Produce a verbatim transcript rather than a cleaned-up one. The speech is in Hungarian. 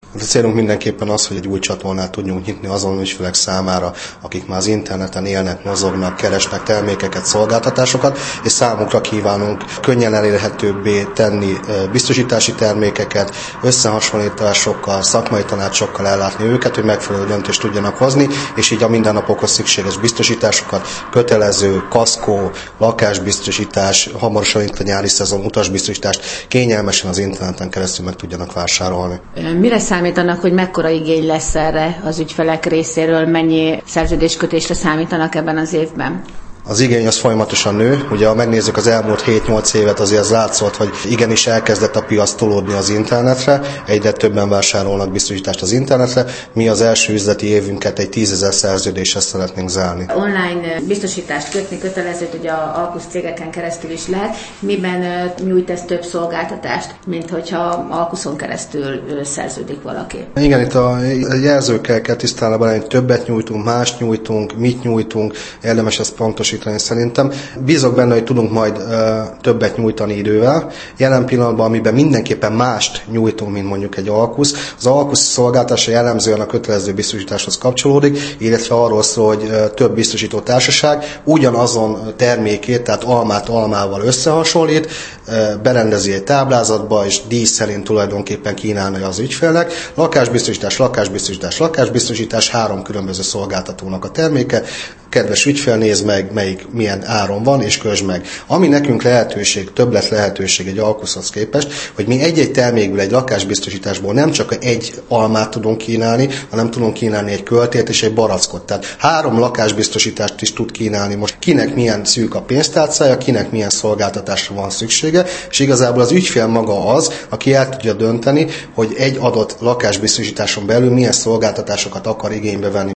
A célunk mindenképpen az, hogy egy új csatornát tudjunk nyitni azon ügyfelek számára, akik már az interneten élnek, mozognak, keresnek termékeket, szolgáltatásokat, és számukra kívánunk könnyen elérhetőbbé tenni biztosítási termékeket, összehasonlításokkal, szakmai tanácsokkal ellátni őket, hogy megfelelő döntést tudjanak hozni, és így a mindennapokhoz szükséges biztosításokat, kötelező, kaszkó, lakásbiztosítás, hamarosan itt a nyári szezon, utasbiztosítást kényelmesen az interneten keresztül meg tudjanak vásárolni. Mire számítanak, hogy mekkora igény lesz erre az ügyfelek részéről, mennyi szerződéskötésre számítanak ebben az évben? Az igény az folyamatosan nő. Ugye, ha megnézzük az elmúlt hét-nyolc évet, azért az látszott, hogy igenis elkezdett a piac tolódni az internetre, egyre többen vásárolnak biztosítást az internetre. Mi az első üzleti évünket egy tízezer szerződéssel szeretnénk zárni. Online biztosítást kötni kötelező, hogy a Alkusz cégeken keresztül is lehet. Miben nyújt ez több szolgáltatást, mint hogyha Alkuszon keresztül szerződik valaki? Igen, itt a jelzőkkel kell tisztában lenni, többet nyújtunk, mást nyújtunk, mit nyújtunk, érdemes ezt pontosítani szerintem. Bízok benne, hogy tudunk majd uh, többet nyújtani idővel. Jelen pillanatban, amiben mindenképpen mást nyújtunk, mint mondjuk egy Alkusz. Az Alkusz szolgáltatása jellemzően a kötelező biztosításhoz kapcsolódik, illetve arról szól, hogy uh, több biztosító társaság ugyanazon termékét, tehát almát almával összehasonlít, uh, berendezi egy táblázatba, és díj szerint tulajdonképpen kínálja az ügyfélnek. Lakásbiztosítás, lakásbiztosítás, lakásbiztosítás, három különböző szolgáltatónak a terméke. Kedves ügyfél, nézd meg, melyik milyen áron van, és közd meg. Ami nekünk lehetőség, többlet lehetőség egy Alkuszhoz képest, hogy mi egy-egy termékből, egy lakásbiztosításból nem csak egy almát tudunk kínálni, hanem tudunk kínálni egy költét és egy barackot. Tehát három lakásbiztosítást is tud kínálni most. Kinek milyen szűk a pénztárcája, kinek milyen szolgáltatásra van szüksége, és igazából az ügyfél maga az, aki el tudja dönteni, hogy egy adott lakásbiztosításon belül milyen szolgáltatásokat akar igénybe venni.